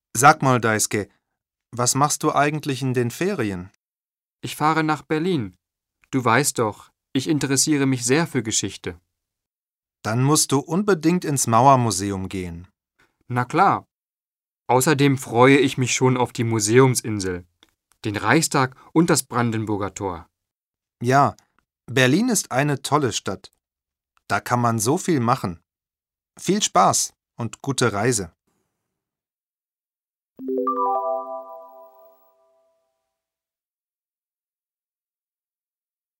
Sag mal, Daisuke, was machst du eigentlich in den Ferien? Ich fahre nach Berlin. Du weißt doch, ich interessiere mich sehr für Geschichte. Dann musst du unbedingt ins Mauermuseum gehen. Na klar. Außerdem freue ich mich schon auf die Museumsinsel, den Reichstag und das Brandenburger Tor. Ja, Berlin ist eine tolle Stadt. Da kann man so viel machen. Viel Spaß und gute Reise.